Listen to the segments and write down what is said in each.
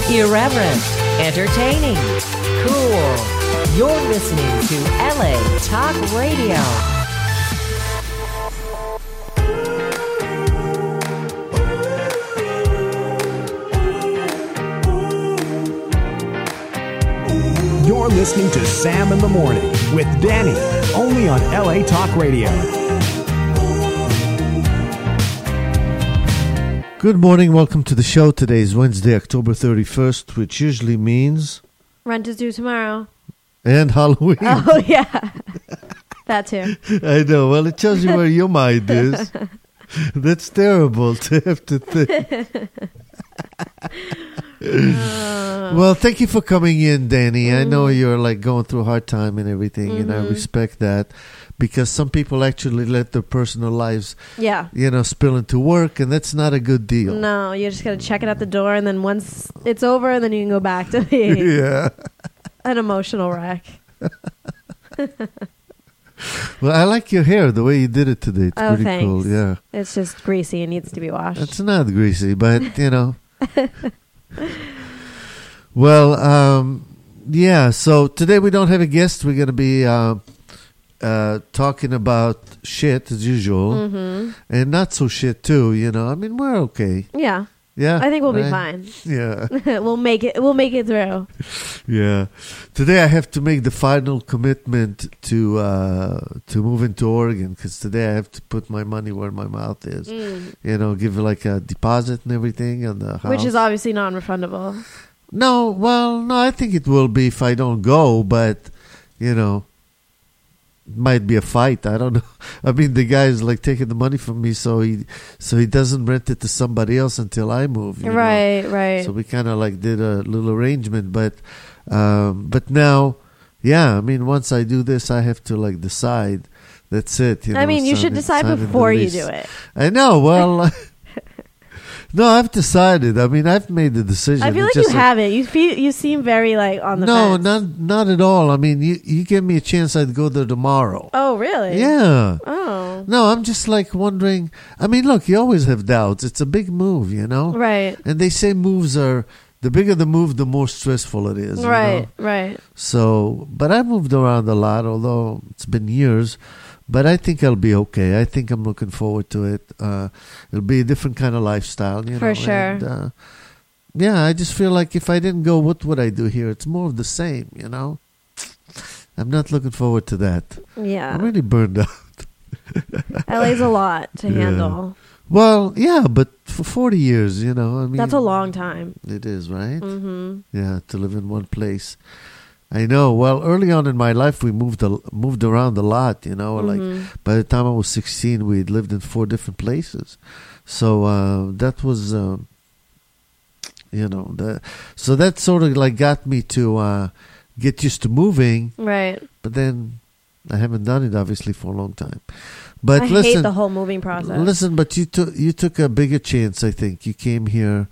Irreverent, entertaining, cool. You're listening to LA Talk Radio. You're listening to Sam in the Morning with Danny, only on LA Talk Radio. Good morning. Welcome to the show. Today is Wednesday, October 31st, which usually means... Rent is due tomorrow. And Halloween. Oh, yeah. That too. I know. Well, it tells you where your mind is. That's terrible to have to think. Well, thank you for coming in, Danny. I know you're like going through a hard time and everything, and I respect that because some people actually let their personal lives, spill into work, and that's not a good deal. No, you just got to check it at the door, and then once it's over, then you can go back to being an emotional wreck. Well, I like your hair, the way you did it today. It's pretty thanks. cool. Yeah. It's just greasy and needs to be washed. It's not greasy, but, Well, so today we don't have a guest. We're going to be talking about shit as usual, and not so shit too, I mean, we're okay. Yeah. Yeah. I think we'll be fine. Yeah. We'll make it through. Yeah. Today I have to make the final commitment to move into Oregon because today I have to put my money where my mouth is. Give like a deposit and everything on the house. Which is obviously non-refundable. No, I think it will be if I don't go, but, might be a fight. I don't know. I mean, the guy is like taking the money from me, so he doesn't rent it to somebody else until I move. Right. So we kind of like did a little arrangement, but now, I mean, once I do this, I have to like decide. That's it. I mean, you should decide before you do it. I know. Well. No, I've decided. I mean, I've made the decision. I feel like you haven't. You seem very like on the fence. No, not at all. I mean, you give me a chance, I'd go there tomorrow. Oh, really? Yeah. Oh. No, I'm just like wondering. I mean, look, you always have doubts. It's a big move, Right. And they say moves are, the bigger the move, the more stressful it is. Right. So, but I moved around a lot, although it's been years. But I think I'll be okay. I think I'm looking forward to it. It'll be a different kind of lifestyle, For sure. And, I just feel like if I didn't go, what would I do here? It's more of the same, I'm not looking forward to that. Yeah. I'm really burned out. LA's a lot to handle. Well, yeah, but for 40 years, I mean. That's a long time. It is, right? Mm-hmm. Yeah, to live in one place. I know. Well, early on in my life, we moved around a lot, Like by the time I was 16, we had lived in 4 different places. So that was, so that sort of like got me to get used to moving. Right. But then I haven't done it, obviously, for a long time. But I hate the whole moving process. Listen, but you took a bigger chance, I think. You came here...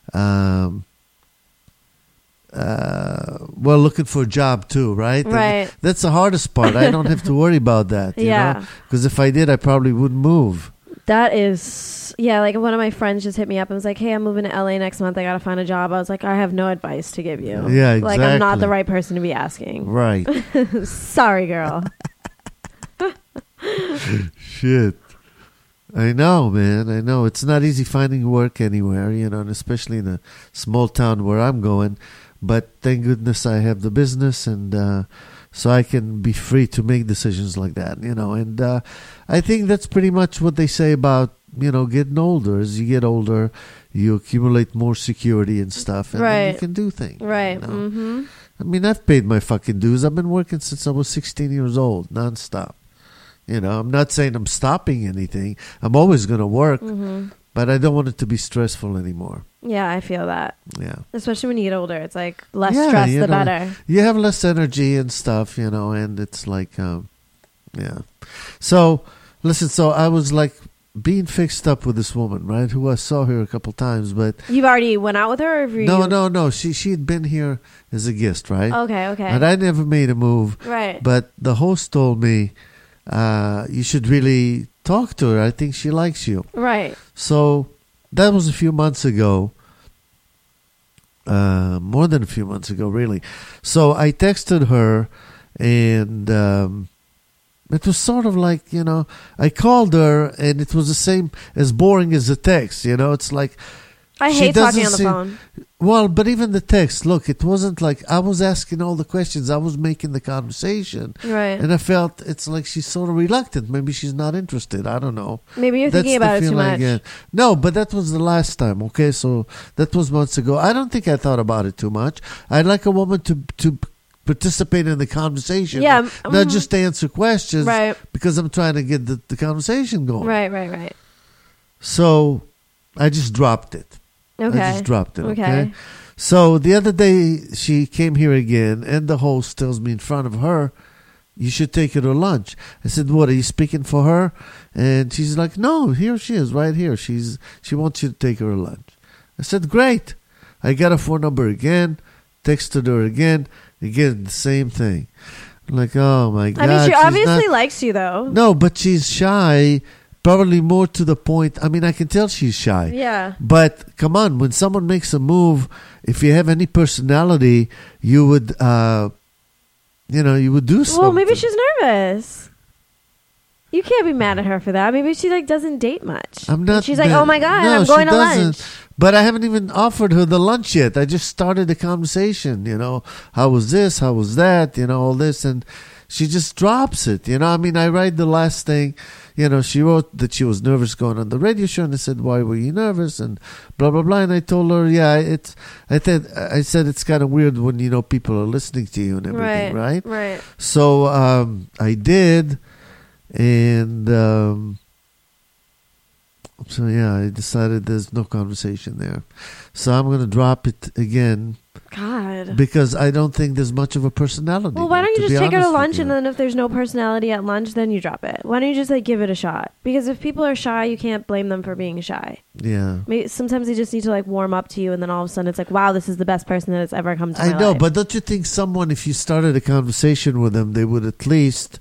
looking for a job too, right? Right. And that's the hardest part. I don't have to worry about that, you know? Because if I did, I probably wouldn't move. That is, like one of my friends just hit me up and was like, hey, I'm moving to LA next month. I got to find a job. I was like, I have no advice to give you. Yeah, exactly. Like, I'm not the right person to be asking. Right. Sorry, girl. Shit. I know, man. I know. It's not easy finding work anywhere, and especially in a small town where I'm going. But thank goodness I have the business, and so I can be free to make decisions like that, And I think that's pretty much what they say about, getting older. As you get older, you accumulate more security and stuff, and then you can do things. Right. Mm-hmm. I mean, I've paid my fucking dues. I've been working since I was 16 years old, nonstop. I'm not saying I'm stopping anything. I'm always going to work, but I don't want it to be stressful anymore. Yeah, I feel that. Yeah. Especially when you get older. It's like less stress, the better. You have less energy and stuff, and it's like, So, listen, I was like being fixed up with this woman, right, who I saw her a couple times, but... You've already went out with her? Or No. She had been here as a guest, right? Okay. And I never made a move. Right. But the host told me, you should really talk to her. I think she likes you. Right. So... That was a few months ago. more than a few months ago, really. So I texted her, and it was sort of like, I called her, and it was the same, as boring as the text. It's like, I she hate talking on doesn't the phone. well, but even the text, look, it wasn't like I was asking all the questions. I was making the conversation. Right. And I felt it's like she's sort of reluctant. Maybe she's not interested. I don't know. Maybe you're thinking about it too much. No, but that was the last time, okay? So that was months ago. I don't think I thought about it too much. I'd like a woman to participate in the conversation. Yeah. Not just to answer questions. Right. Because I'm trying to get the conversation going. Right. So I just dropped it. Okay. I just dropped it, okay? So the other day, she came here again, and the host tells me in front of her, you should take her to lunch. I said, what, are you speaking for her? And she's like, no, here she is, right here. She wants you to take her to lunch. I said, great. I got her phone number again, texted her again, the same thing. I'm like, oh my God. I mean, she obviously likes you, though. No, but she's shy. Probably more to the point. I mean, I can tell she's shy. Yeah. But come on, when someone makes a move, if you have any personality, you would, you would do something. Well, maybe she's nervous. You can't be mad at her for that. Maybe she doesn't date much. I'm not. And she's like, oh my God, I'm going to lunch. But I haven't even offered her the lunch yet. I just started the conversation. How was this? How was that? All this, and she just drops it. I mean, I write the last thing. She wrote that she was nervous going on the radio show, and I said, why were you nervous? And blah, blah, blah. And I told her, I said it's kind of weird when, people are listening to you and everything, right? Right. So I did, and I decided there's no conversation there. So I'm going to drop it again. God. Because I don't think there's much of a personality. Well, why don't you just take her to lunch, and then if there's no personality at lunch, then you drop it? Why don't you just give it a shot? Because if people are shy, you can't blame them for being shy. Yeah. Maybe sometimes they just need to warm up to you, and then all of a sudden it's like, wow, this is the best person that has ever come to my life. I know, but don't you think someone, if you started a conversation with them, they would at least,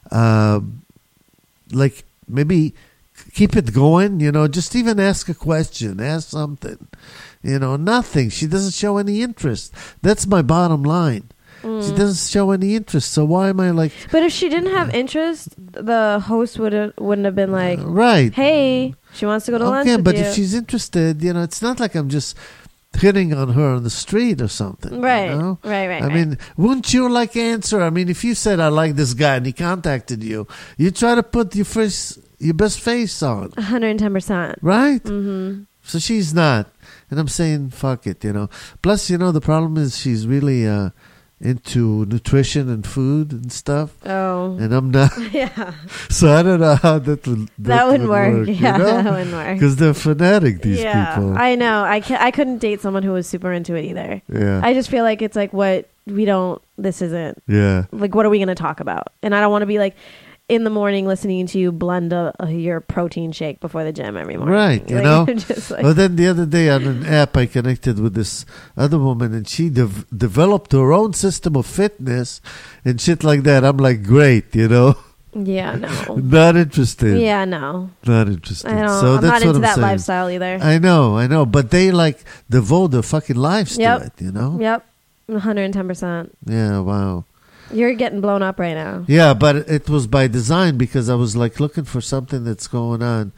maybe keep it going, just even ask a question, ask something. Nothing. She doesn't show any interest. That's my bottom line. She doesn't show any interest. So why am I like... But if she didn't have interest, the host wouldn't have been like, right. Hey, she wants to go to lunch with but you. if she's interested, it's not like I'm just hitting on her on the street or something. Right. Right. I mean, wouldn't you answer? I mean, if you said, I like this guy and he contacted you, you try to put your best face on. 110%. Right? Mm-hmm. So she's not. And I'm saying, fuck it, Plus, the problem is she's really into nutrition and food and stuff. Oh. And I'm not. Yeah. So I don't know how that would work. Yeah, that wouldn't work. Because they're fanatic, these people. I know. I couldn't date someone who was super into it either. Yeah. I just feel like it's this isn't. Yeah. What are we going to talk about? And I don't want to be in the morning listening to you blend your protein shake before the gym every morning. Right, just Well, then the other day on an app, I connected with this other woman, and she developed her own system of fitness and shit like that. I'm like, great, Yeah, no. Not interested. Yeah, no. Not interested. I don't, so I'm that's not into what I'm that saying. lifestyle either. I know. But they devote their fucking lives to it, Yep. 110%. Yeah, wow. You're getting blown up right now. Yeah, but it was by design because I was looking for something that's going on.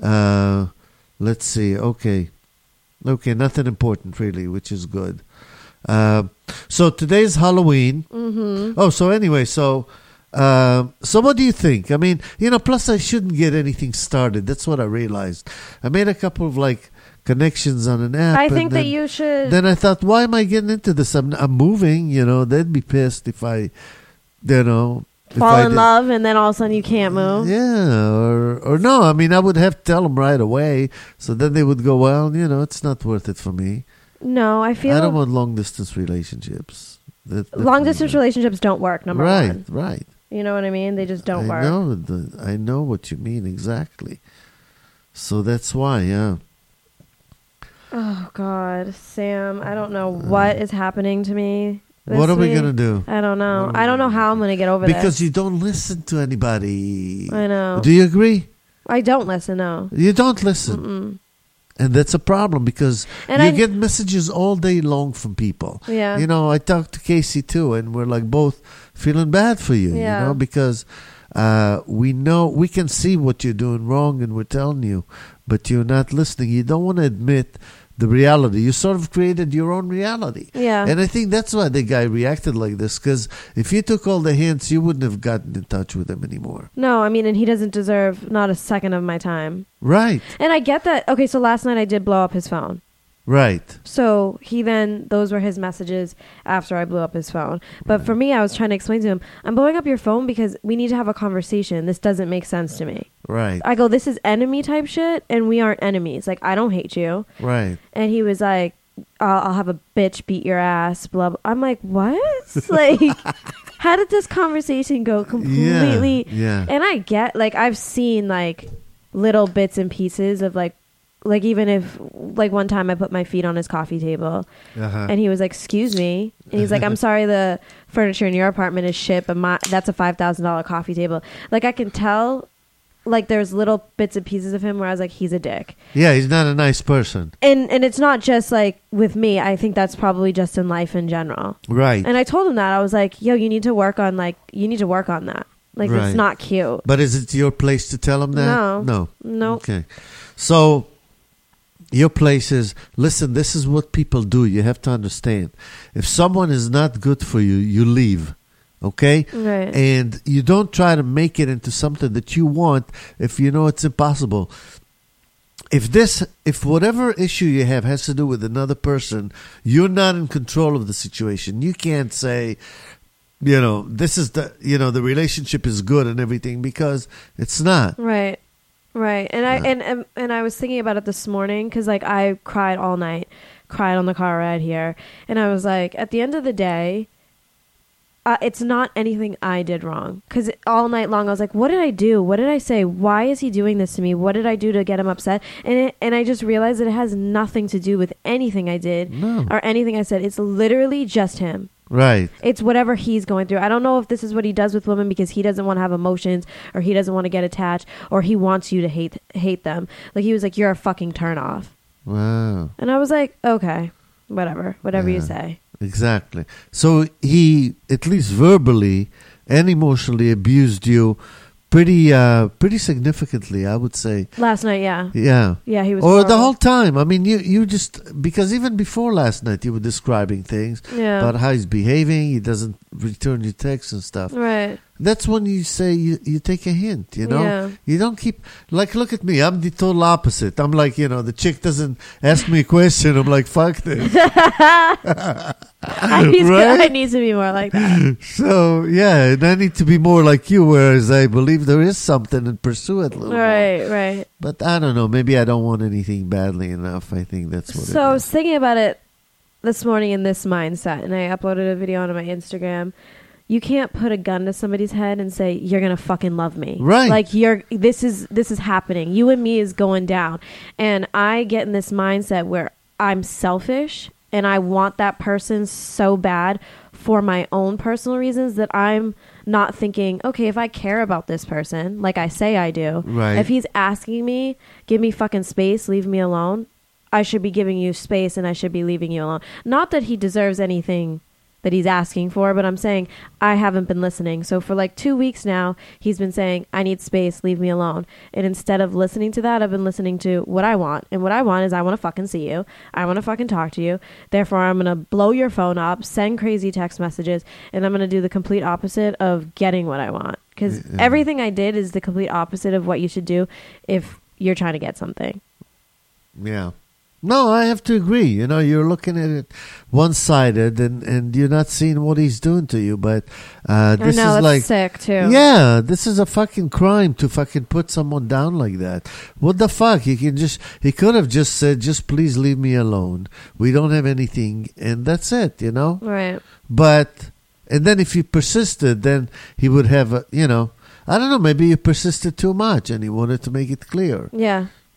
Let's see. Okay, nothing important really, which is good. So today's Halloween. Mm-hmm. Oh, so anyway, so what do you think? I mean, plus I shouldn't get anything started. That's what I realized. I made a couple of connections on an app. I think that you should. Then I thought, why am I getting into this? I'm moving, they'd be pissed if I, fall in love and then all of a sudden you can't move. Yeah, or no, I mean, I would have to tell them right away. So then they would go, well, it's not worth it for me. No, I don't want long distance relationships. Long distance relationships don't work, number one. Right. You know what I mean? They just don't work. I know what you mean exactly. So that's why, yeah. Oh, God. Sam, I don't know what is happening to me this What are we week. going to do? I don't know. I don't know how I'm going to get over this. Because you don't listen to anybody. I know. Do you agree? I don't listen, no. You don't listen. And that's a problem because And you I- get messages all day long from people. Yeah. You know, I talked to Casey too, and we're like both feeling bad for you, Yeah. you know, because we know, we can see what you're doing wrong and we're telling you, but you're not listening. You don't want to admit the reality. You sort of created your own reality. Yeah. And I think that's why the guy reacted like this, because if you took all the hints, you wouldn't have gotten in touch with him anymore. No, I mean, and he doesn't deserve not a second of my time. Right. And I get that. Okay, so last night I did blow up his phone. Right. So those were his messages after I blew up his phone. But for me, I was trying to explain to him, I'm blowing up your phone because we need to have a conversation. This doesn't make sense to me. Right. I go, this is enemy type shit, and we aren't enemies. Like, I don't hate you. Right. And he was like, I'll have a bitch beat your ass, blah, blah. I'm like, what? Like, how did this conversation go completely? Yeah. And I get, like, I've seen, like, little bits and pieces of, like even if, like, one time I put my feet on his coffee table Uh-huh. and he was like, excuse me. And he's like, I'm sorry the furniture in your apartment is shit, but that's a $5,000 coffee table. Like, I can tell, like, there's little bits and pieces of him where I was like, he's a dick. Yeah, he's not a nice person. And it's not just, like, with me. I think that's probably just in life in general. Right. And I told him that. I was like, yo, you need to work on that. Like, Right. it's not cute. But is it your place to tell him that? No. Okay. So your place is, listen, this is what people do. You have to understand. If someone is not good for you, you leave. Okay? Right. And you don't try to make it into something that you want if you know it's impossible. If whatever issue you have has to do with another person, you're not in control of the situation. You can't say, this is the relationship is good and everything, because it's not. Right. And I was thinking about it this morning because, like, I cried all night, cried on the car ride here. And I was like, at the end of the day, it's not anything I did wrong. Because all night long I was like, what did I do? What did I say? Why is he doing this to me? What did I do to get him upset? And I just realized that it has nothing to do with anything I did or anything I said. It's literally just him. Right. It's whatever he's going through. I don't know if this is what he does with women because he doesn't want to have emotions or he doesn't want to get attached or he wants you to hate them. Like, he was like, you're a fucking turn off. Wow. And I was like, okay, whatever you say. Exactly. So he, at least verbally and emotionally, abused you pretty significantly, I would say. Last night, yeah. Yeah. Yeah, he was Or horrible. the whole time. I mean, you just, because even before last night, you were describing things Yeah. about how he's behaving. He doesn't return your texts and stuff. Right. That's when you say you take a hint, Yeah. You don't keep, like, look at me. I'm the total opposite. I'm like, the chick doesn't ask me a question. I'm like, fuck this. I need to be more like that. So, yeah, and I need to be more like you, whereas I believe there is something and pursue it a little more. Right. But I don't know. Maybe I don't want anything badly enough. I think that's what So I it was is. thinking about it this morning in this mindset, and I uploaded a video onto my Instagram. You can't put a gun to somebody's head and say, you're going to fucking love me. Right. Like, this is happening. You and me is going down. And I get in this mindset where I'm selfish and I want that person so bad for my own personal reasons that I'm not thinking, okay, if I care about this person, like I say I do, Right. if he's asking me, give me fucking space, leave me alone, I should be giving you space and I should be leaving you alone. Not that he deserves anything that he's asking for, but I'm saying I haven't been listening. So for like 2 weeks now, he's been saying, I need space, leave me alone. And instead of listening to that, I've been listening to what I want. And what I want is I want to fucking see you. I want to fucking talk to you. Therefore, I'm going to blow your phone up, send crazy text messages, and I'm going to do the complete opposite of getting what I want. Because everything I did is the complete opposite of what you should do if you're trying to get something. Yeah. No, I have to agree. You're looking at it one-sided, and you're not seeing what he's doing to you. But this I know, is it's like, sick too. yeah, this is a fucking crime to fucking put someone down like that. What the fuck? He could have just said, just please leave me alone. We don't have anything, and that's it. Right. But and then if you persisted, then he would have I don't know. Maybe you persisted too much, and he wanted to make it clear. Yeah.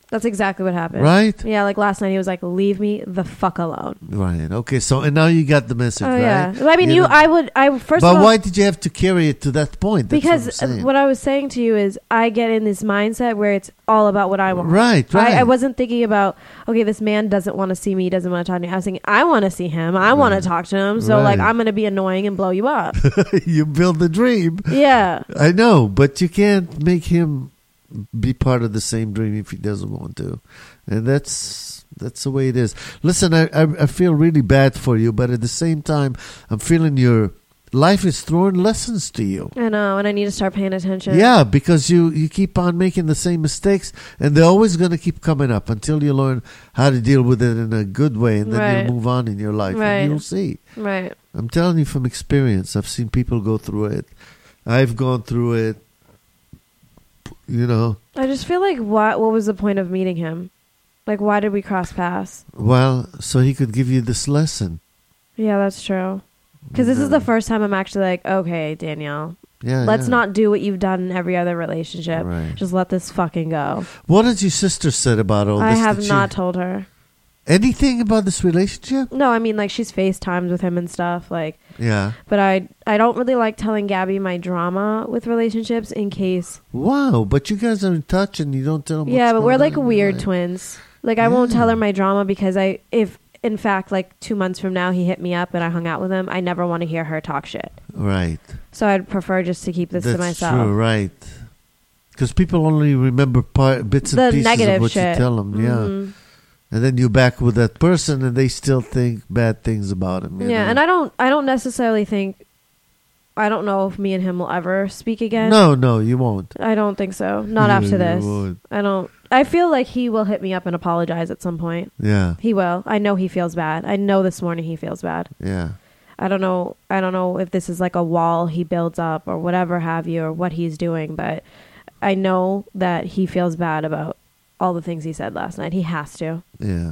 That's exactly what happened. Right? Yeah, like last night he was like, "Leave me the fuck alone." Right. Okay. So, and now you got the message, Oh right? yeah. Well, I mean, You know- I first But of all, why did you have to carry it to that point? That's because what I'm saying. what I was saying to you is I get in this mindset where it's all about what I want. Right. I wasn't thinking about, okay, this man doesn't want to see me, he doesn't want to talk to me. I was thinking, I want to see him, I want to talk to him, so like Right. I'm going to be annoying and blow you up. You build the dream. Yeah. I know, but you can't make him be part of the same dream if he doesn't want to, and that's the way it is. Listen, I feel really bad for you, but at the same time, I'm feeling your life is throwing lessons to you. I know, and I need to start paying attention. Yeah, because you keep on making the same mistakes, and they're always going to keep coming up until you learn how to deal with it in a good way, and then Right. you'll move on in your life, Right. and you'll see. Right. I'm telling you from experience. I've seen people go through it. I've gone through it. You know, I just feel like what was the point of meeting him? Like, why did we cross paths? well, so he could give you this lesson. Yeah, that's true. Because this is the first time I'm actually like, okay, Danielle, Yeah. let's yeah. not do what you've done in every other relationship. Right. Just let this fucking go. What has your sister said about all I this? have Did she- not told her. anything about this relationship. No, I mean, like, she's FaceTimed with him and stuff, like, Yeah. but I don't really like telling Gabby my drama with relationships in case. Wow, but you guys are in touch and you don't tell them. Yeah, what's but we're going like on in your weird life. twins. Like, I won't tell Yeah. her my drama because if in fact, like 2 months from now he hit me up and I hung out with him, I never want to hear her talk shit. Right. So I'd prefer just to keep this That's to myself. true. Right. Because people only remember bits and The pieces negative of what shit. you tell them. Yeah. Mhm. And then you're back with that person, and they still think bad things about him. you Yeah, know? and I don't necessarily think. I don't know if me and him will ever speak again. No, you won't. I don't think so. Not Yeah, after you this. won't. I don't. I feel like he will hit me up and apologize at some point. Yeah, He will. I know he feels bad. I know this morning he feels bad. yeah. I don't know if this is like a wall he builds up or whatever have you or what he's doing, but I know that he feels bad about all the things he said last night. He has to. Yeah,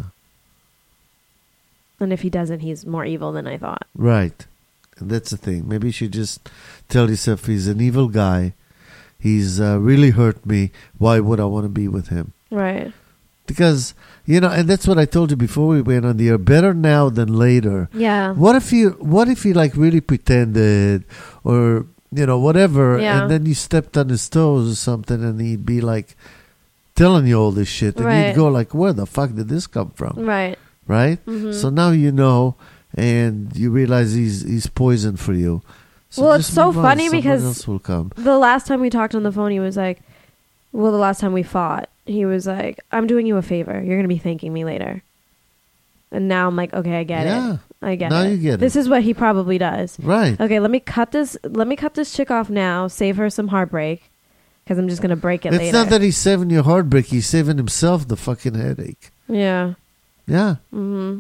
And if he doesn't, he's more evil than I thought. right. And that's the thing. Maybe you should just tell yourself he's an evil guy. He's really hurt me. Why would I want to be with him? Right. Because, and that's what I told you before we went on the air. Better now than later. Yeah. What if you like really pretended or, whatever, Yeah. and then you stepped on his toes or something and he'd be like telling you all this shit and Right. you'd go like, where the fuck did this come from? Right. Right? Mhm. So now you know and you realize he's poison for you. So Well, it's just so move on. funny Someone because else will come. The last time we talked on the phone, he was like, well, the last time we fought, he was like, I'm doing you a favor. You're going to be thanking me later. And now I'm like, okay, I get Yeah. it. I get Now it. you get This it. is what he probably does. Right. Okay, let me cut this chick off now, save her some heartbreak, because I'm just going to break it It's later. not that he's saving your heartbreak. He's saving himself the fucking headache. Yeah. Yeah. Mm-hmm.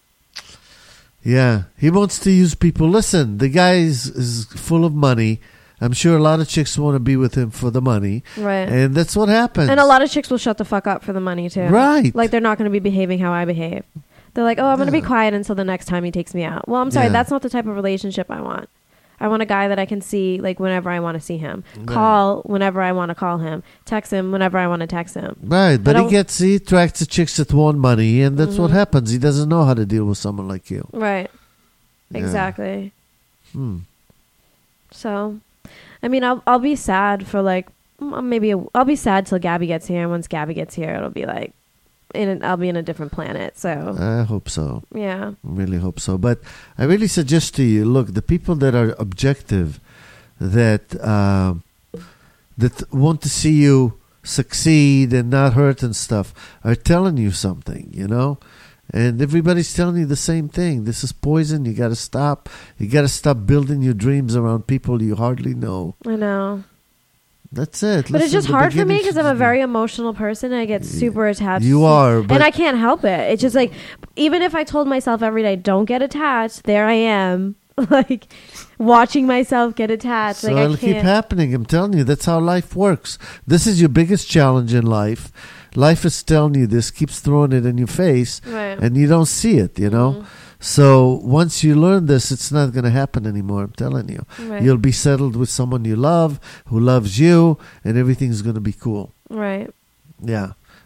Yeah, he wants to use people. Listen, the guy is full of money. I'm sure a lot of chicks want to be with him for the money. Right. And that's what happens. And a lot of chicks will shut the fuck up for the money, too. Right. Like, they're not going to be behaving how I behave. They're like, oh, I'm going to be Yeah. quiet until the next time he takes me out. Well, I'm sorry. Yeah. That's not the type of relationship I want. I want a guy that I can see, like, whenever I want to see him. Right. Call whenever I want to call him. Text him whenever I want to text him. Right, but don't- he attracts the chicks that want money, and that's what Mhm. happens. He doesn't know how to deal with someone like you. Right. Yeah. Exactly. Hmm. So, I mean, I'll be sad for, like, I'll be sad till Gabby gets here. And once Gabby gets here, it'll be, like, I'll be in a different planet. So, I hope so. yeah. I really hope so. But I really suggest to you, look, the people that are objective, that want to see you succeed and not hurt and stuff, are telling you something, And everybody's telling you the same thing. This is poison. You got to stop. You got to stop building your dreams around people you hardly know. I know. That's it. But it's Listen, just the hard for me beginning because should I'm a be- very emotional person and I get super attached. You are, but and I can't help it. It's just like, even if I told myself every day, don't get attached, there I am, like, watching myself get attached. so Like, I it'll keep can't. happening. I'm telling you, that's how life works. This is your biggest challenge in life. Life is telling you this, keeps throwing it in your face, Right. and you don't see it, Mhm. So once you learn this, it's not going to happen anymore. I'm telling you. Right. You'll be settled with someone you love, who loves you, and everything's going to be cool. Right. Yeah.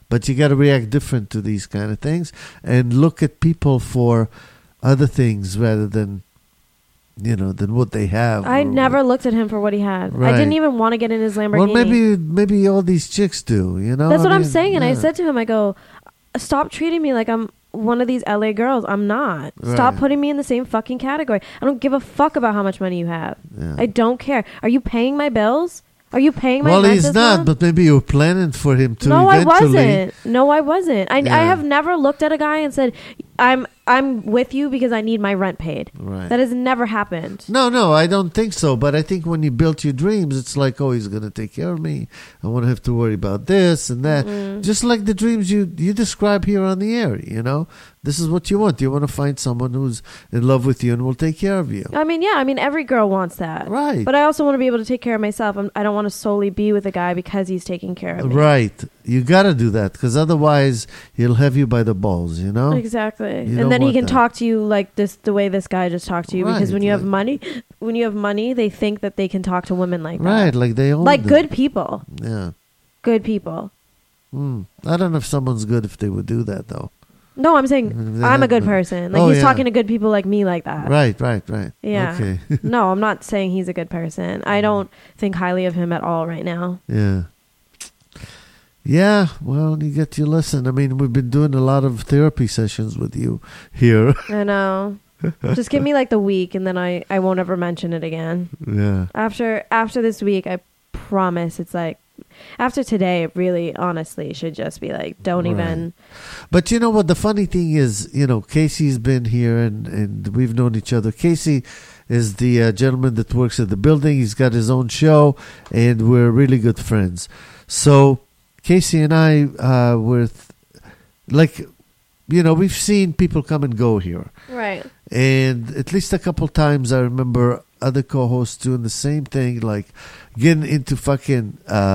But you got to react different to these kind of things and look at people for other things rather than, than what they have. I never looked at him for what he had. Right. I didn't even want to get in his Lamborghini. Well, maybe all these chicks do, That's what I'm saying. And I said to him, I go, stop treating me like I'm one of these LA girls. I'm not. Right. Stop putting me in the same fucking category. I don't give a fuck about how much money you have. Yeah. I don't care. Are you paying my bills? Are you paying my rent Well, he's this not, month? but maybe you're planning for him to No, eventually. I wasn't. I Yeah. have never looked at a guy and said, I'm with you because I need my rent paid. Right. That has never happened. No, I don't think so. But I think when you build your dreams, it's like, oh, he's going to take care of me. I won't have to worry about this and that. Just like the dreams you describe here on the air, This is what you want. You want to find someone who's in love with you and will take care of you. I mean, every girl wants that. Right. But I also want to be able to take care of myself. I don't want to solely be with a guy because he's taking care of me. Right. You got to do that because otherwise he'll have you by the balls, Exactly. You don't And then he want can that. talk to you like this, the way this guy just talked to you. Because Right, when you have money, they think that they can talk to women like that. Right, like they own Like them. good people. Yeah. Good people. I don't know if someone's good if they would do that, though. No, I'm saying They I'm a have good been. person. Like Oh, he's yeah. talking to good people like me like that. Right. Yeah. Okay. No, I'm not saying he's a good person. I don't think highly of him at all right now. Yeah. Yeah, well, you get to listen. I mean, we've been doing a lot of therapy sessions with you here. I know. Just give me like the week and then I won't ever mention it again. Yeah. After this week, I promise it's like after today, it really honestly should just be like don't Right. even. But you know what? The funny thing is, Casey's been here and we've known each other. Casey is the gentleman that works at the building. He's got his own show and we're really good friends. So Casey and I we've seen people come and go here. Right. And at least a couple times I remember other co-hosts doing the same thing, like getting into fucking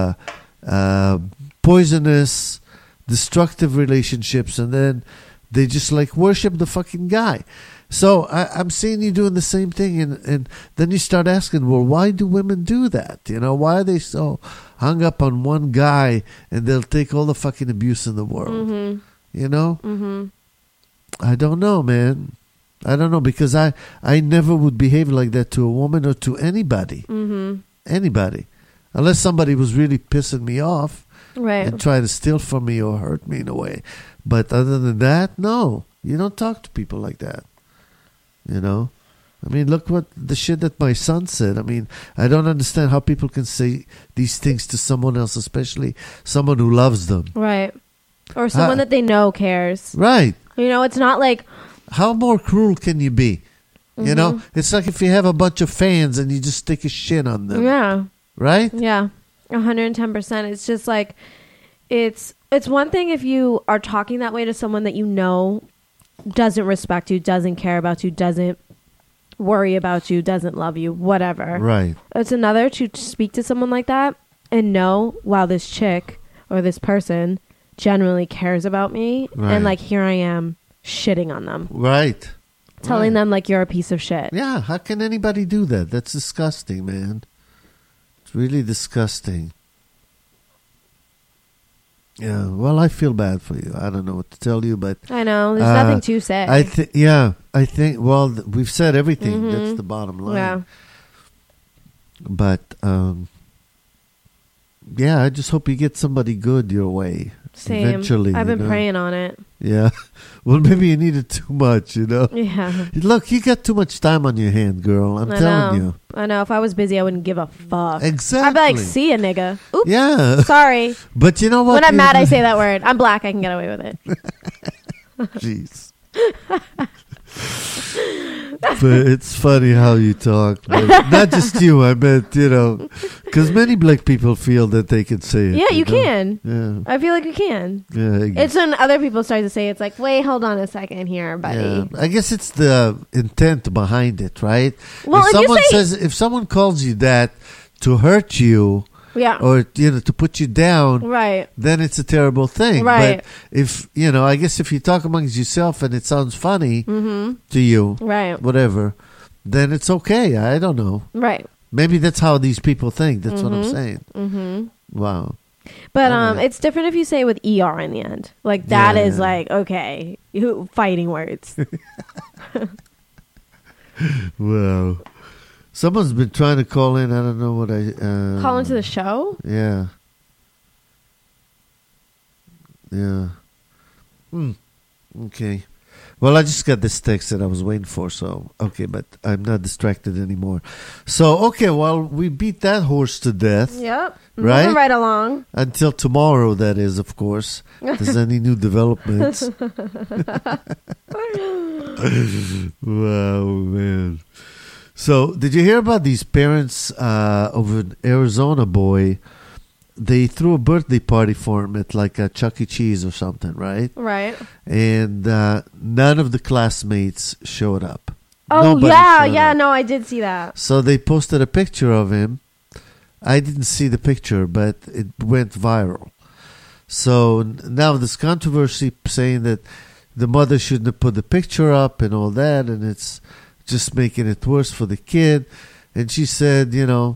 poisonous, destructive relationships, and then they just like worship the fucking guy. So I'm seeing you doing the same thing, and then you start asking, well, why do women do that? Why are they so hung up on one guy and they'll take all the fucking abuse in the world? Mm-hmm. I don't know, man. I don't know because I never would behave like that to a woman or to anybody. Mm-hmm. Anybody. Unless somebody was really pissing me off Right. and trying to steal from me or hurt me in a way. But other than that, no. You don't talk to people like that. I mean, look what the shit that my son said. I mean, I don't understand how people can say these things to someone else, especially someone who loves them. Right. Or someone that they know cares. Right. It's not like How more cruel can you be? It's like if you have a bunch of fans and you just stick a shit on them. yeah. Right? Yeah, 110%. It's just like, it's one thing if you are talking that way to someone that you know doesn't respect you, doesn't care about you, doesn't worry about you, doesn't love you, whatever. Right. It's another to speak to someone like that and know, wow, this chick or this person genuinely cares about me. Right. And like, here I am shitting on them. Right. Telling them like you're a piece of shit. Yeah, how can anybody do that? That's disgusting, man. It's really disgusting. Yeah, well, I feel bad for you. I don't know what to tell you, but I know. There's nothing to say. I think, well, we've said everything. That's the bottom line. Yeah. But, yeah, I just hope you get somebody good your way. Same. Eventually. I've been praying on it. Yeah. Well, maybe you needed too much, Yeah. Look, you got too much time on your hand, girl. I'm telling you. I know. If I was busy, I wouldn't give a fuck. Exactly. I'd be like, see ya, nigga. Oops. Yeah. Sorry. But you know what? When I'm mad, I say that word. I'm black. I can get away with it. Jeez. But it's funny how you talk. But not just you. I meant, because many black people feel that they can say it. Yeah, you know? can. Yeah. I feel like you can. Yeah. It's when other people start to say it's like, wait, hold on a second here, buddy. Yeah. I guess it's the intent behind it, right? Well, if if you someone say- if someone calls you that to hurt you Yeah. or to put you down, Right. then it's a terrible thing. Right. But if I guess if you talk amongst yourself and it sounds funny to you, Right. whatever, then it's okay. I don't know. Right. Maybe that's how these people think. That's what I'm saying. Mm-hmm. Wow. But Alright. it's different if you say it with ER in the end. Like, that is Yeah. like, okay, fighting words. Wow. Someone's been trying to call in. I don't know what I... Call into the show? Yeah. Yeah. Okay. Well, I just got this text that I was waiting for, so okay, but I'm not distracted anymore. So, okay, well, we beat that horse to death. Yep. Right? Moving right along. Until tomorrow, that is, of course. If there's any new developments. Wow, man. So, did you hear about these parents of an Arizona boy? They threw a birthday party for him at like a Chuck E. Cheese or something, right? Right. And none of the classmates showed up. Oh, Nobody yeah. showed Yeah, up. no, I did see that. So they posted a picture of him. I didn't see the picture, but it went viral. So now there's controversy saying that the mother shouldn't have put the picture up and all that, and it's just making it worse for the kid. And she said,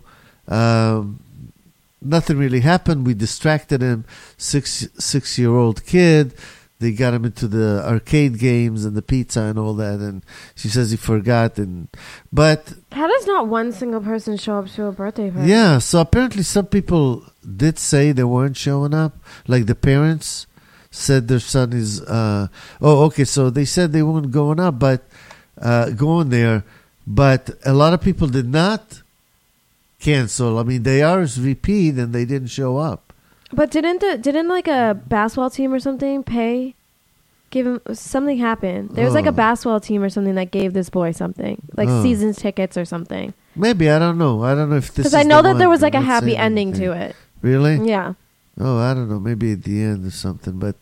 nothing really happened. We distracted him. Six-year-old kid. They got him into the arcade games and the pizza and all that. And she says he forgot. But How does not one single person show up to a birthday party? yeah, so apparently some people did say they weren't showing up. Like the parents said their son is. So they said they weren't going up, but going there. But a lot of people did not cancel. I mean, they RSVP'd and they didn't show up. But didn't like a basketball team or something give him something happened? There was like Oh. a basketball team or something that gave this boy something, like Oh. season tickets or something. Maybe, I don't know. I don't know if this is Because I know the that one. there was like a I'm not happy saying ending anything. to it. Really? Yeah. Oh, I don't know. Maybe at the end or something. But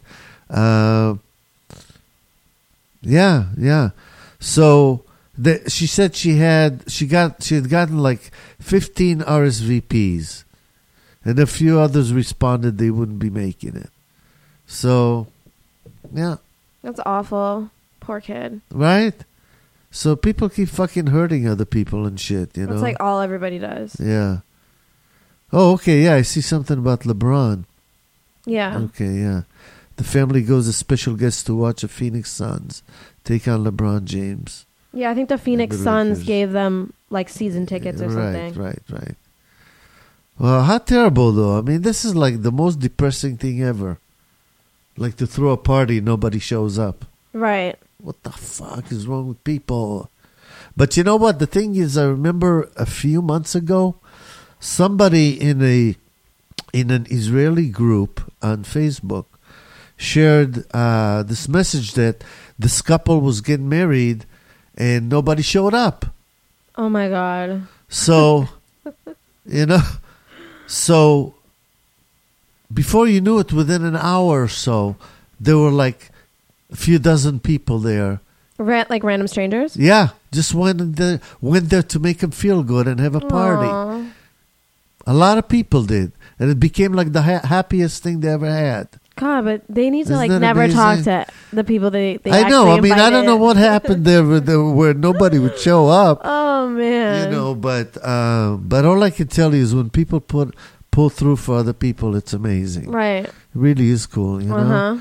yeah. So she said she had gotten like 15 RSVPs, and a few others responded they wouldn't be making it. So, yeah, That's awful. Poor kid. right. So people keep fucking hurting other people and shit. That's like all everybody does. Yeah. Oh, okay. Yeah, I see something about LeBron. Yeah. Okay, yeah. The family goes as special guests to watch the Phoenix Suns take on LeBron James. Yeah, I think the Phoenix the Suns Lakers. gave them like season tickets or Right, something. right. Well, how terrible, though. I mean, this is like the most depressing thing ever. Like to throw a party, nobody shows up. Right. What the fuck is wrong with people? But you know what? The thing is, I remember a few months ago, somebody in an Israeli group on Facebook shared this message that this couple was getting married and nobody showed up. Oh my God. So, so before you knew it, within an hour or so, there were like a few dozen people there. Like random strangers? Yeah, just went there to make them feel good and have a party. Aw. A lot of people did, and it became like the happiest thing they ever had. God, but they need to Isn't like that never talk amazing? to the people they I know. I actually mean, I don't know invited. what happened there where nobody would show up. Oh man. But all I can tell you is when people pull through for other people, it's amazing. Right. It really is cool, you know. Uh-huh.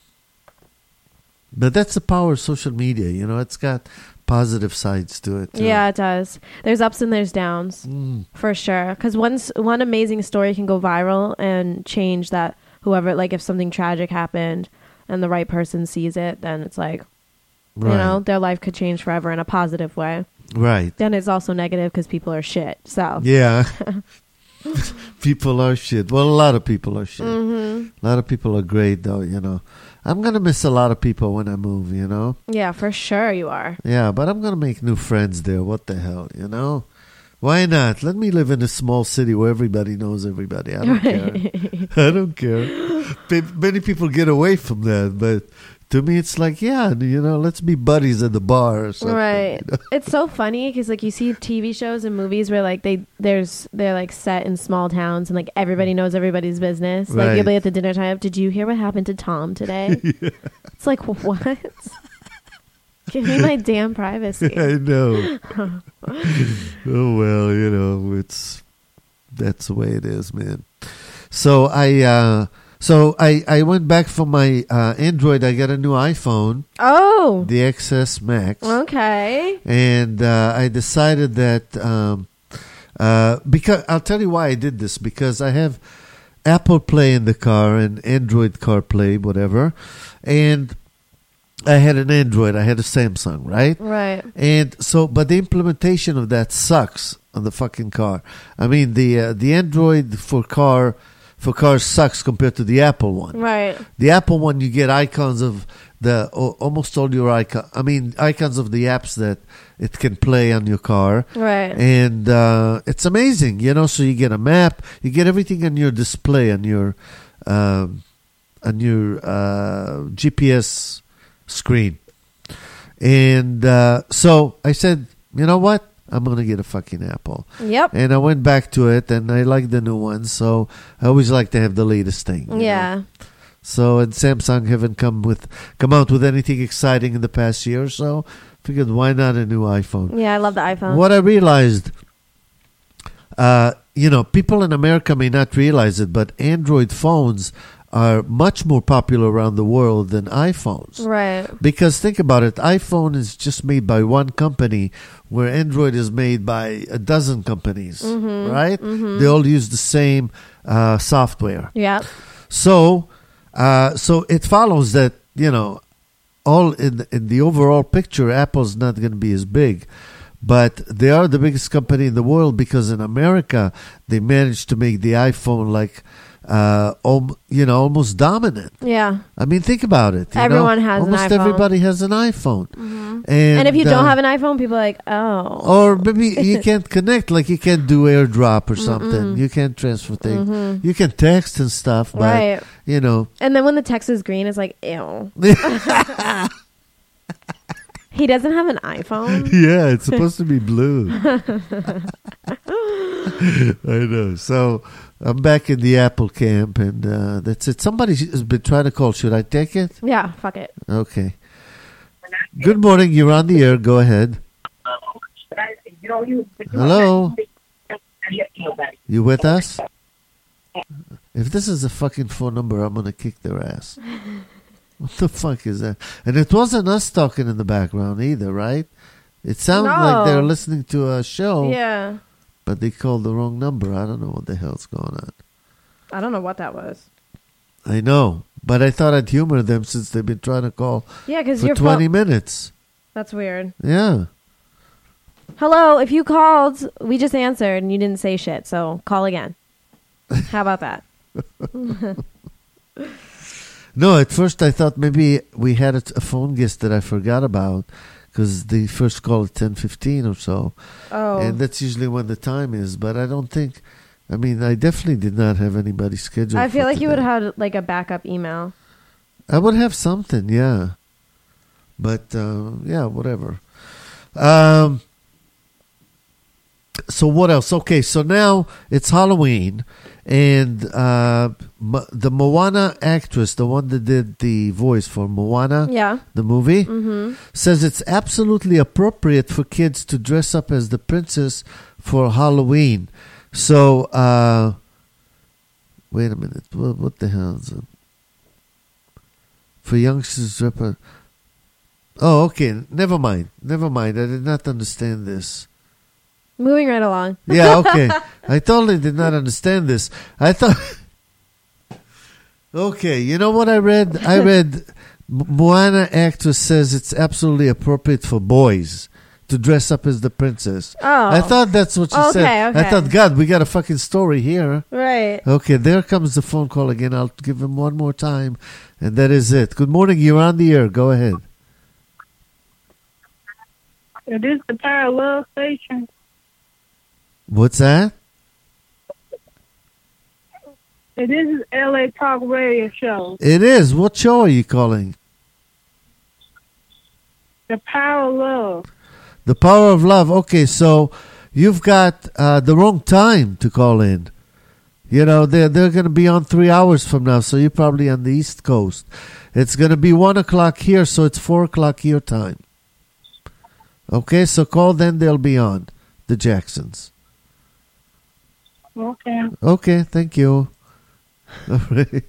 But that's the power of social media. It's got positive sides to it, too. Yeah, it does. There's ups and there's downs. Mm. For sure. Because one amazing story can go viral and change that whoever, like if something tragic happened and the right person sees it, then it's like, Right. their life could change forever in a positive way. Right. Then it's also negative because people are shit. So. Yeah. People are shit. Well, a lot of people are shit. Mm-hmm. A lot of people are great, though, I'm going to miss a lot of people when I move, Yeah, for sure you are. Yeah, but I'm going to make new friends there. What the hell, Why not? Let me live in a small city where everybody knows everybody. I don't care. I don't care. Many people get away from that, but to me it's like, yeah, let's be buddies at the bar or something. Right. It's so funny because like you see TV shows and movies where like they're like set in small towns and like everybody knows everybody's business. Like Right. you'll be at the dinner time. Did you hear what happened to Tom today? It's like, what? Give me my damn privacy. I know. Oh, well, that's the way it is, man. I went back for my Android. I got a new iPhone, Oh. the XS Max, Okay. and I decided that because I'll tell you why I did this, because I have Apple Play in the car and Android CarPlay, whatever, and I had an Android. I had a Samsung, right? Right. And so, but the implementation of that sucks on the fucking car. I mean, the Android for cars sucks compared to the Apple one. Right. The Apple one, you get icons of almost all your icons of the apps that it can play on your car. Right. And it's amazing, so you get a map, you get everything on your display, on your GPS screen. And so I said, you know what? I'm going to get a fucking Apple. Yep. And I went back to it, and I like the new one, so I always like to have the latest thing. Yeah. know? So, and Samsung haven't come out with anything exciting in the past year or so. Figured, why not a new iPhone? Yeah, I love the iPhone. What I realized, people in America may not realize it, but Android phones are much more popular around the world than iPhones. Right. Because think about it, iPhone is just made by one company, where Android is made by a dozen companies, right? They all use the same software. Yeah. So it follows that, all in the overall picture, Apple's not going to be as big. But they are the biggest company in the world, because in America, they managed to make the iPhone almost dominant. Yeah. I mean, think about it. Everyone has an almost iPhone. everybody has an iPhone. And if you don't have an iPhone, people are like, oh. Or maybe you can't connect, like you can't do AirDrop or something. You can't transfer things. You can text and stuff, but, Right. And then when the text is green, it's like, ew. He doesn't have an iPhone? Yeah, it's supposed to be blue. I know. So I'm back in the Apple camp, and that's it. Somebody has been trying to call. Should I take it? Yeah, fuck it. Okay. Good morning. You're on the air. Go ahead. Hello? You with us? If this is a fucking phone number, I'm going to kick their ass. What the fuck is that? And it wasn't us talking in the background either, right? It sounded like they were listening to a show. Yeah. But they called the wrong number. I don't know what the hell's going on. I don't know what that was. I know. But I thought I'd humor them since they've been trying to call Yeah, because for your 20 minutes. That's weird. Yeah. Hello, if you called, we just answered and you didn't say shit, so call again. How about that? No, at first I thought maybe we had a phone guest that I forgot about, because the first call at 10:15 or so. Oh. And that's usually when the time is. But I don't think, I definitely did not have anybody scheduled. I feel for like you would today. have had like a backup email. I would have something, yeah. But, yeah, whatever. So what else? Okay, so now it's Halloween, and the Moana actress, the one that did the voice for Moana, Yeah. the movie, says it's absolutely appropriate for kids to dress up as the princess for Halloween. So, wait a minute. What the hell is it? For youngsters, oh, okay. Never mind. I did not understand this. Moving right along. Yeah, okay. I totally did not understand this. I thought... Okay, you know what I read? I read Moana actress says it's absolutely appropriate for boys to dress up as the princess. Oh. I thought that's what she said. Okay. I thought, God, we got a fucking story here. Right. Okay, there comes the phone call again. I'll give him one more time, and that is it. Good morning. You're on the air. Go ahead. It is the parallel station. What's that? It is LA Talk Radio Show. It is. What show are you calling? The Power of Love. The Power of Love. Okay, so you've got the wrong time to call in. You know, they're going to be on 3 hours from now, so you're probably on the East Coast. It's going to be 1 o'clock here, so it's 4 o'clock your time. Okay, so call then, they'll be on. The Jacksons. Okay. Okay, thank you. All right.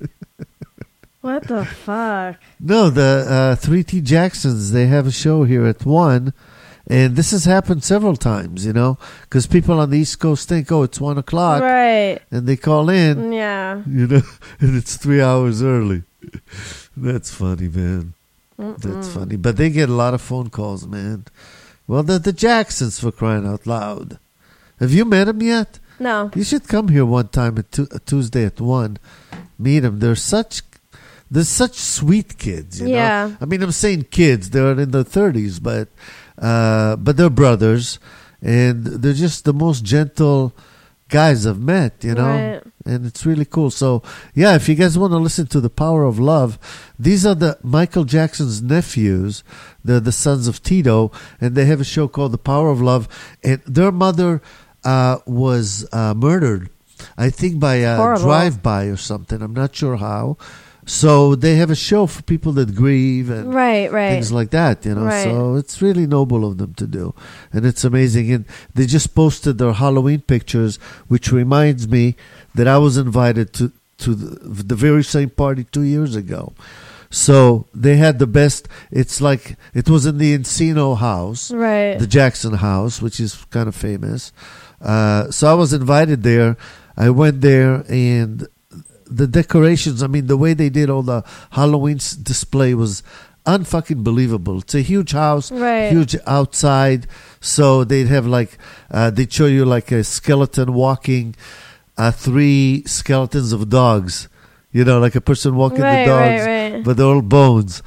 What the fuck? No, the 3T Jacksons, they have a show here at 1. And this has happened several times, because people on the East Coast think, it's 1 o'clock. Right. And they call in, Yeah. and it's 3 hours early. That's funny, man. That's funny. But they get a lot of phone calls, man. Well, the Jacksons, for crying out loud. Have you met them yet? No. You should come here one time at Tuesday at 1. Meet them. They're such sweet kids, Yeah. know? I mean, I'm saying kids. They're in their 30s, but they're brothers. And they're just the most gentle guys I've met, Right. And it's really cool. So, yeah, if you guys want to listen to The Power of Love, these are the Michael Jackson's nephews. They're the sons of Tito, and they have a show called The Power of Love. And their mother was murdered, I think, by a Horrible. drive-by or something. I'm not sure how. So they have a show for people that grieve and Right. things like that, Right. So it's really noble of them to do. And it's amazing. And they just posted their Halloween pictures, which reminds me that I was invited to the very same party 2 years ago. So they had the best. It's like it was in the Encino house, Right. the Jackson house, which is kind of famous. So I was invited there. I went there, and the decorations, I mean, the way they did all the Halloween display was unfucking believable. It's a huge house, Right. huge outside. So they'd have they'd show you like a skeleton walking 3 skeletons of dogs. Like a person walking Right, the dogs, right. but they're all bones.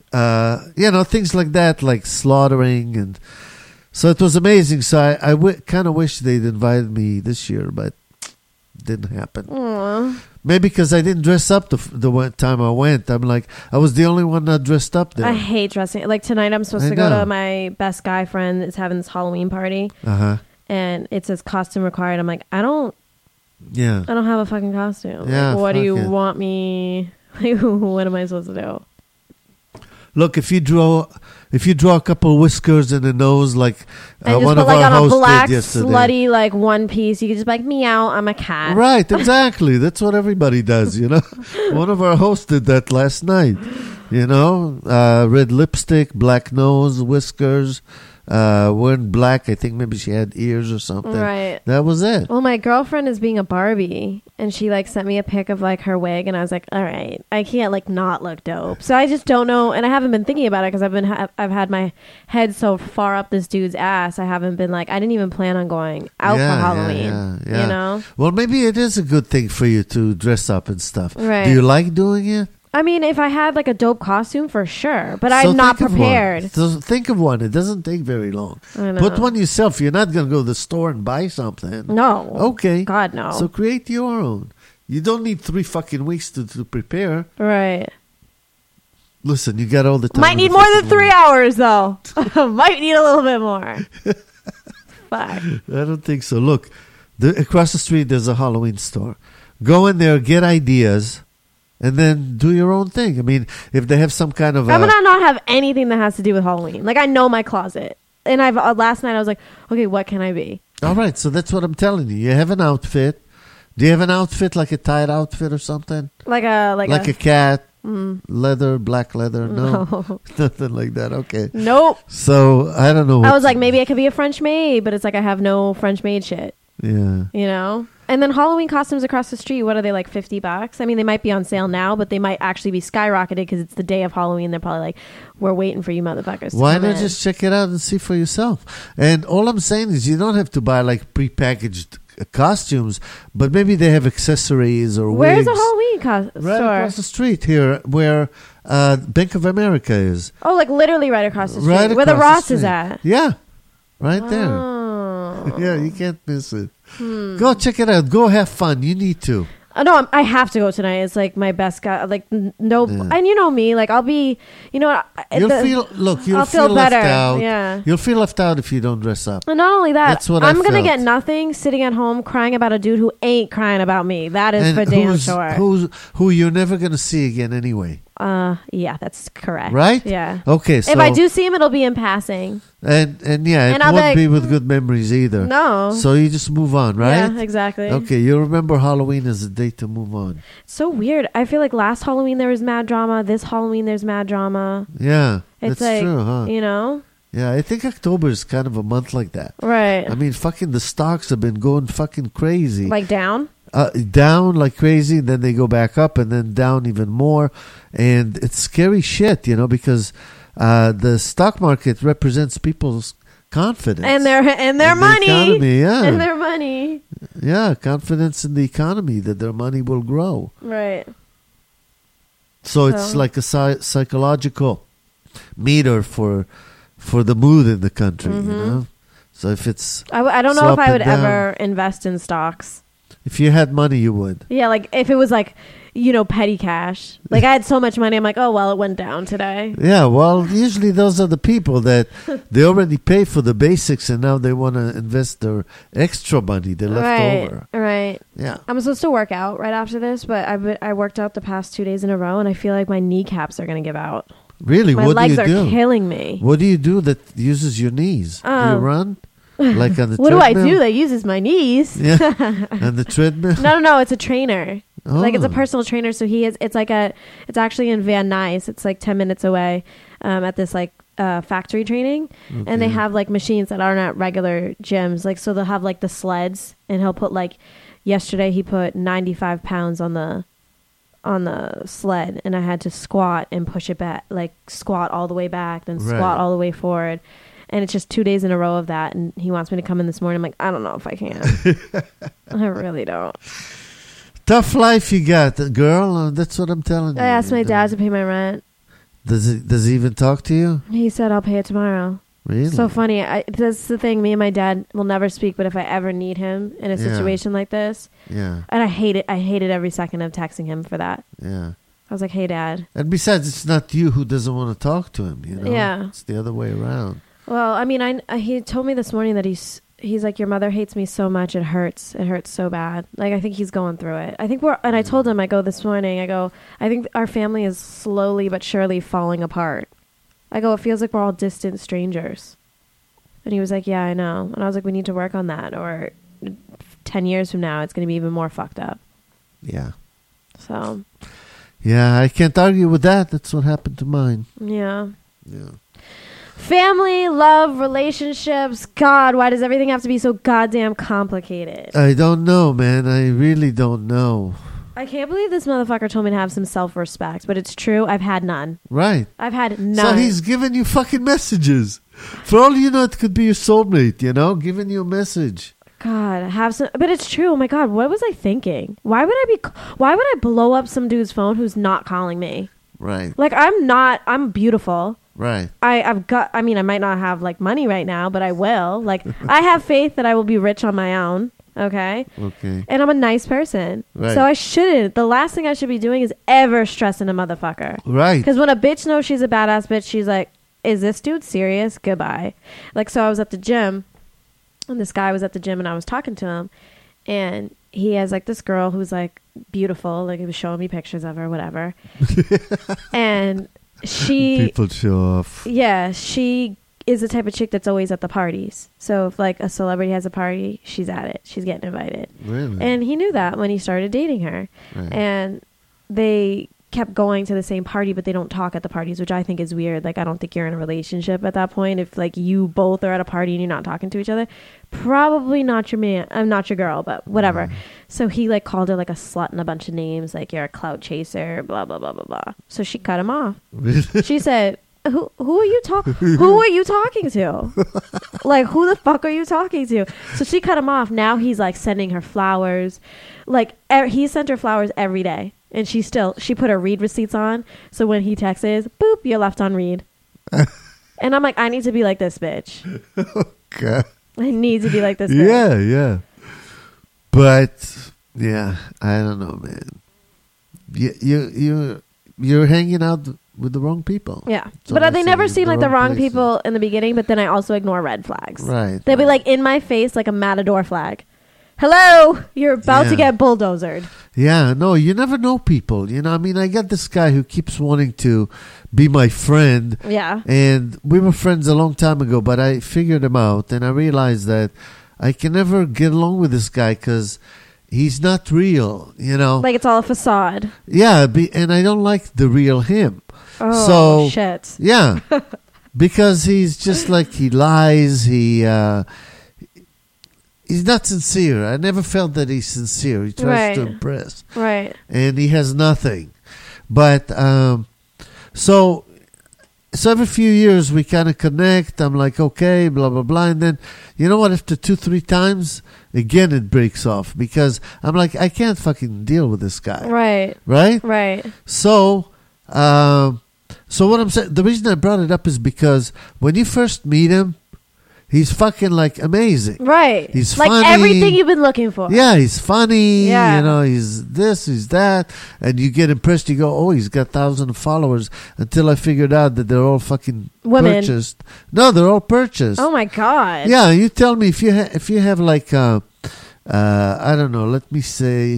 Things like that, like slaughtering. And so it was amazing. So I kind of wish they'd invited me this year, but didn't happen. Aw. Maybe because I didn't dress up the one time I went. I'm like, I was the only one not dressed up there. I hate dressing. Like tonight, I'm supposed I to go know. to my best guy friend that's having this Halloween party, Uh-huh. and it says costume required. I'm like, I don't Yeah. have a fucking costume. Yeah, Like, what do fuck you it. want me? Like, what am I supposed to do? Look, if you draw a couple whiskers and a nose like And just one put of like our on a hosts black, did yesterday. slutty, like one piece. You could just be like, meow, I'm a cat. Right, exactly. That's what everybody does, One of our hosts did that last night, red lipstick, black nose, whiskers, wearing black. I think maybe she had ears or something. Right. That was it. Well, my girlfriend is being a Barbie, and she sent me a pic of her wig, and I was like, all right, I can't not look dope. So I just don't know, and I haven't been thinking about it because I've had my head so far up this dude's ass. I haven't been I didn't even plan on going out for Halloween. Yeah. Well, maybe it is a good thing for you to dress up and stuff. Right. Do you like doing it? I mean, if I had a dope costume, for sure, but So I'm not think of one. prepared. So think of one. It doesn't take very long. I know. Put one yourself. You're not going to go to the store and buy something. No. Okay. God, no. So create your own. You don't need 3 fucking weeks to prepare. Right. Listen, you got all the time. Might in need the more than fucking 3 world. hours, though. Might need a little bit more. Fuck. I don't think so. Look, across the street there's a Halloween store. Go in there, get ideas, and then do your own thing. I mean, if they have some kind of I'm gonna not have anything that has to do with Halloween. I know my closet, and I've last night I was like, okay, what can I be? all right, so that's what I'm telling you. You have an outfit. Do you have an outfit like a tight outfit or something? Like a cat, leather, black leather? No, nothing like that. Okay. Nope. So I don't know. I was like, maybe I could be a French maid, but it's I have no French maid shit. Yeah. And then Halloween costumes across the street, what are they, $50? I mean, they might be on sale now, but they might actually be skyrocketed because it's the day of Halloween. They're probably we're waiting for you motherfuckers to Why come not in. just check it out and see for yourself? And all I'm saying is you don't have to buy prepackaged costumes, but maybe they have accessories or Where's wigs. a Halloween Right store? across the street here where Bank of America is. Oh, literally right across the street. Right where the across Ross is street. at. Yeah, right there. Oh. Yeah, you can't miss it. Go check it out. Go have fun. You need to. No, I have to go tonight. It's my best guy. No, Yeah. and you know me. I'll be. You'll I'll feel left better. out. Yeah. You'll feel left out if you don't dress up. And not only that, That's what I I'm gonna felt. get nothing sitting at home crying about a dude who ain't crying about me. That is for damn sure. Who you're never going to see again anyway. Yeah, that's correct. Right? Yeah. Okay, so If I do see him, it'll be in passing. And yeah, it And I'll be won't like, be with good memories either. No. So you just move on, right? Yeah, exactly. Okay, you remember Halloween as a date to move on. So weird. I feel like last Halloween there was mad drama. This Halloween there's mad drama. Yeah, It's that's like, true, huh? you know? Yeah, I think October is kind of a month like that. Right. I mean, fucking the stocks have been going fucking crazy. Like down? Down like crazy, then they go back up, and then down even more. And it's scary shit, because the stock market represents people's confidence. And their In the money. economy, yeah. And their money. Yeah, confidence in the economy that their money will grow. Right. So it's So- like a psychological meter for the mood in the country, So if it's I don't so know if up I would and down. ever invest in stocks. If you had money, you would. Yeah, like if it was like, petty cash. Like I had so much money, I'm like, oh, well, it went down today. Yeah, well, usually those are the people that they already pay for the basics and now they want to invest their extra money they left over. Right. Yeah. I'm supposed to work out right after this, but I worked out the past 2 days in a row, and I feel like my kneecaps are going to give out. Really? My What legs do are you do? killing me. What do you do that uses your knees? Do you run? Like on the What do I treadmill? do that uses my knees? Yeah. On the treadmill? No, it's a trainer. Oh. Like it's a personal trainer, so it's actually in Van Nuys. It's like 10 minutes away at this like factory training, and they Okay. have like machines that aren't at regular gyms. Like, so they'll have like the sleds, and he'll put like, yesterday he put 95 pounds on the sled, and I had to squat and push it back, like squat all the way back, then Right. squat all the way forward. And it's just 2 days in a row of that, and he wants me to come in this morning. I'm like, I don't know if I can. I really don't. Tough life you got, girl. That's what I'm telling you. I asked my dad to pay my rent. Does he even talk to you? He said, I'll pay it tomorrow. Really? So funny. That's the thing. Me and my dad will never speak, but if I ever need him in a Yeah. situation like this, Yeah. and I hated every second of texting him for that. Yeah. I was like, hey, Dad. And besides, it's not you who doesn't want to talk to him, Yeah. It's the other way around. Well, I mean, he told me this morning that he's like, your mother hates me so much. It hurts. It hurts so bad. Like, I think he's going through it. I think and I told him, I go this morning, I think our family is slowly but surely falling apart. I go, it feels like we're all distant strangers. And he was like, yeah, I know. And I was like, we need to work on that, or 10 years from now, it's going to be even more fucked up. Yeah. So, Yeah, I can't argue with that. That's what happened to mine. yeah. Yeah. Family, love, relationships. God, why does everything have to be so goddamn complicated? I don't know, man. I really don't know. I can't believe this motherfucker told me to have some self-respect, but it's true. I've had none. Right. I've had none. So he's giving you fucking messages. For all you know, it could be your soulmate, giving you a message. God, have some, but it's true. Oh my God, what was I thinking? Why would I blow up some dude's phone who's not calling me? Right. Like, I'm beautiful. Right. I might not have like money right now, but I will. Like, I have faith that I will be rich on my own. Okay. Okay. And I'm a nice person. Right. So I shouldn't. The last thing I should be doing is ever stressing a motherfucker. Right. Because when a bitch knows she's a badass bitch, she's like, is this dude serious? Goodbye. Like, so I was at the gym, and this guy was at the gym, and I was talking to him, and he has like this girl who's like beautiful. Like, he was showing me pictures of her, whatever. And she, People show off. yeah, she is the type of chick that's always at the parties. So if like a celebrity has a party, she's at it. She's getting invited. Really? And he knew that when he started dating her. Right. And they kept going to the same party, but they don't talk at the parties, which I think is weird. Like, I don't think you're in a relationship at that point. If like you both are at a party and you're not talking to each other, probably not your man. I'm not your girl, but whatever. So he like called her like a slut and a bunch of names, like you're a clout chaser, blah blah blah blah blah. So she cut him off. She said, Who are you Who are you talking to? Like, who the fuck are you talking to? So she cut him off. Now he's like sending her flowers. Like, he sent her flowers every day, and she put her read receipts on. So when he texts, boop, you're left on read. And I'm like, I need to be like this bitch. Okay. I need to be like this bitch. Yeah, yeah. But yeah, I don't know, man. You're hanging out with the wrong people. Yeah. So But let's they say never the seem like the wrong wrong places. people in the beginning, but then I also ignore red flags. Right. They'll be right. like in my face, like a matador flag. hello, you're about to Yeah. get bulldozered. Yeah, no, you never know people. You know, I mean, I got this guy who keeps wanting to be my friend. Yeah. And we were friends a long time ago, but I figured him out, and I realized that I can never get along with this guy because he's not real, you know? Like it's all a facade. Yeah, and I don't like the real him. Oh, So- shit. Yeah, because he's just like, he lies, he's not sincere. I never felt that he's sincere. He tries to Right. impress. Right. And he has nothing. But so every few years we kind of connect. I'm like, okay, blah blah blah, and then you know what? After 2-3 times, again it breaks off because I'm like, I can't fucking deal with this guy, Right. right? Right. So, so what I'm saying, the reason I brought it up is because when you first meet him, he's fucking like amazing. Right. He's like funny. everything you've been looking for. Yeah, he's funny. Yeah. You know, he's this, he's that, and you get impressed. You go, oh, he's got thousands of followers. Until I figured out that they're all fucking Women. purchased. No, they're all purchased. Oh my God. Yeah, you tell me if you have like I don't know. Let me say,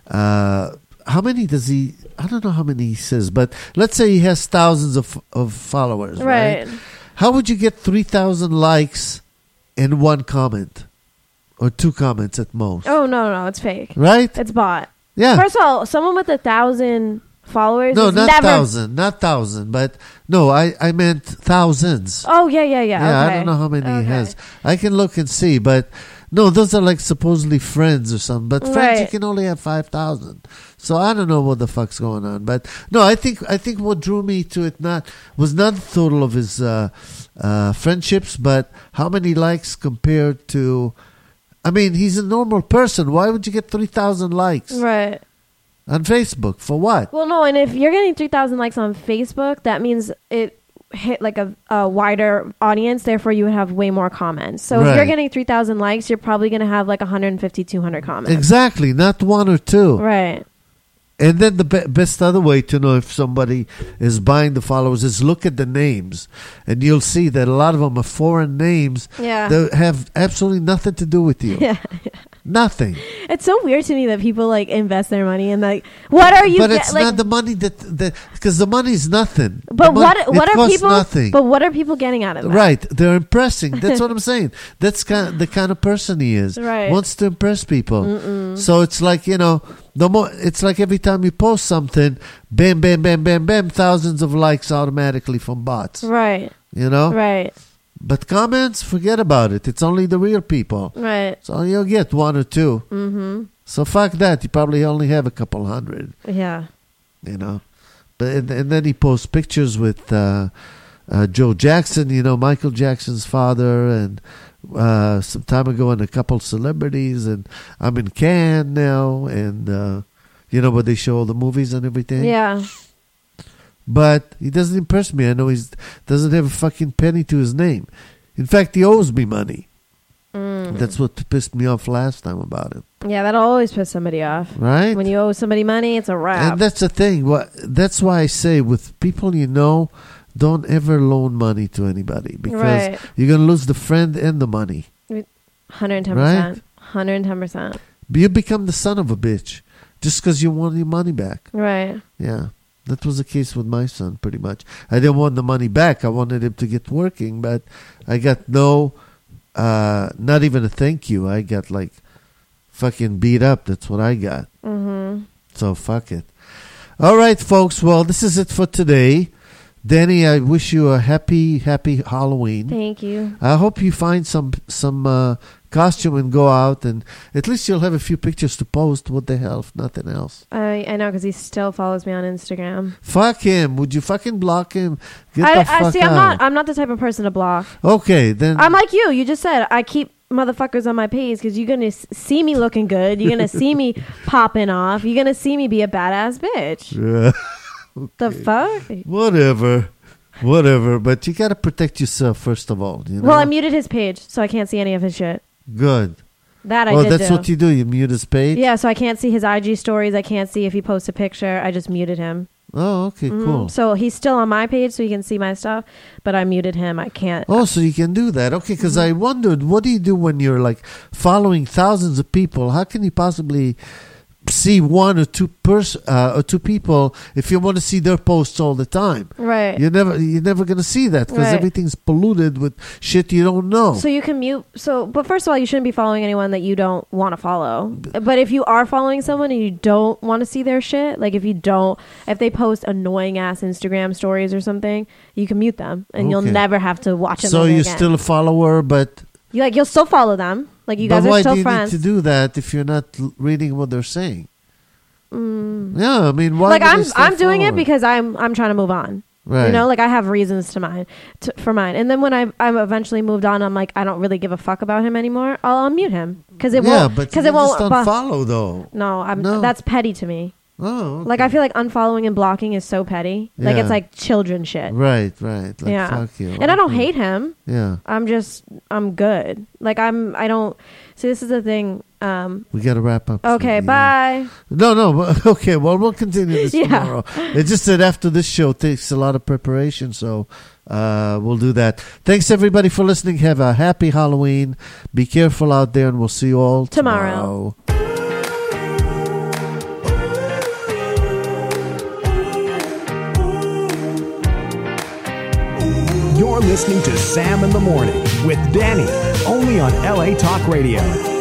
how many does he? I don't know how many he says, but let's say he has thousands of followers. Right. Right. How would you get 3,000 likes in one comment or 2 comments at most? Oh no, it's fake. Right? It's bot. Yeah. First of all, someone with 1,000 followers. No, is not never... 1,000, not 1,000, but no, I meant thousands. Oh yeah. Yeah, Okay. I don't know how many he Okay. has. I can look and see, but no, those are like supposedly friends or something. But friends, you Right. can only have 5,000. So I don't know what the fuck's going on. But no, I think what drew me to it was not the total of his friendships, but how many likes compared to. I mean, he's a normal person. Why would you get 3,000 likes Right. on Facebook? For what? Well, no, and if you're getting 3,000 likes on Facebook, that means it hit like a wider audience. Therefore, you would have way more comments. So if you're Right. getting 3,000 likes, you're probably going to have like 150, 200 comments. Exactly, not 1 or 2. Right. And then the best other way to know if somebody is buying the followers is look at the names. And you'll see that a lot of them are foreign names Yeah. that have absolutely nothing to do with you. Yeah. Nothing. It's so weird to me that people like invest their money in like, what are you? But it's like, not the money that because the money is nothing. But The what it are costs people? Nothing. But what are people getting out of that? Right, they're impressing. That's what I'm saying. That's the kind of person he is. Right. Wants to impress people. So it's like, you know, it's like every time you post something, bam, bam, bam, bam, bam, thousands of likes automatically from bots. Right. You know. Right. But comments, forget about it. It's only the real people. Right. So you'll get 1 or 2. Mm-hmm. So fuck that. You probably only have a couple hundred. Yeah. You know. But and then he posts pictures with Joe Jackson, you know, Michael Jackson's father, and some time ago, and a couple celebrities, and I'm in Cannes now, and you know, where they show all the movies and everything. Yeah. But he doesn't impress me. I know he doesn't have a fucking penny to his name. In fact, he owes me money. That's what pissed me off last time about him. Yeah, that'll always piss somebody off. Right? When you owe somebody money, it's a wrap. And that's the thing. That's why I say with people you know, don't ever loan money to anybody because Right. you're going to lose the friend and the money. 110%. Right? 110%. You become the son of a bitch just because you want your money back. Right. Yeah. That was the case with my son, pretty much. I didn't want the money back. I wanted him to get working, but I got not even a thank you. I got like fucking beat up. That's what I got. Mm-hmm. So fuck it. All right, folks. Well, this is it for today. Danny, I wish you a happy Halloween. Thank you. I hope you find some costume and go out, and at least you'll have a few pictures to post. What the hell, if nothing else. I know because he still follows me on Instagram. Fuck him. Would you fucking block him? Get the fuck I see. out. I'm not the type of person to block. Okay, then. I'm like you. You just said I keep motherfuckers on my page because you're gonna see me looking good. You're gonna see me popping off. You're gonna see me be a badass bitch. The fuck? Whatever. But you gotta protect yourself first of all. You know? Well, I muted his page, so I can't see any of his shit. Good. That I Oh, did that's do. what you do. You mute his page. Yeah, so I can't see his IG stories. I can't see if he posts a picture. I just muted him. Oh, okay, cool. So he's still on my page, so he can see my stuff, but I muted him. I can't. Oh, so you can do that. Okay, because I wondered, what do you do when you're like following thousands of people? How can you possibly see one or two people if you want to see their posts all the time? Right. You're never going to see that because Right. everything's polluted with shit you don't know. So you can mute. But first of all, you shouldn't be following anyone that you don't want to follow. But if you are following someone and you don't want to see their shit, like if they post annoying ass Instagram stories or something, you can mute them and you'll Okay. never have to watch them. So ever you're again. still a follower, but you'll still follow them. Like you guys but are why still do you friends. need to do that if you're not reading what they're saying? Yeah, I mean, why? Like do they still I'm doing follow it because I'm trying to move on. Right. You know, like I have reasons for mine. And then when I'm eventually moved on, I'm like, I don't really give a fuck about him anymore. I'll unmute him because it yeah, won't. but Because you it won't. just unfollow though. No, that's petty to me. Oh, okay. Like I feel like unfollowing and blocking is so petty. Like Yeah. it's like children shit. Right. Like, Yeah. fuck you. And I don't Okay. hate him. Yeah, I'm good. Like I don't see, this is the thing. we got to wrap up. Okay, soon, bye. No. But, okay, well, we'll continue this Yeah. tomorrow. It's just that after this show takes a lot of preparation, so we'll do that. Thanks everybody for listening. Have a happy Halloween. Be careful out there, and we'll see you all tomorrow. You're listening to Sam in the Morning with Danny, only on LA Talk Radio.